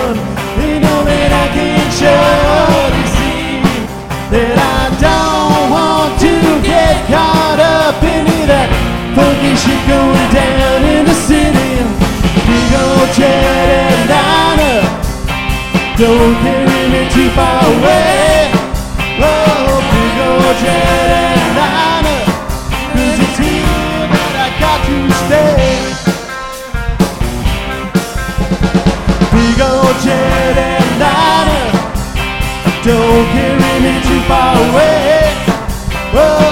on. You know that I can't surely see that I don't want to get caught up into that funky shit going down in the city. Big old jet airliner, don't carry me too far away. Oh, big old jet airliner, 'cause it's here that I got to stay. Big old jet airliner, don't carry me too far away. Oh,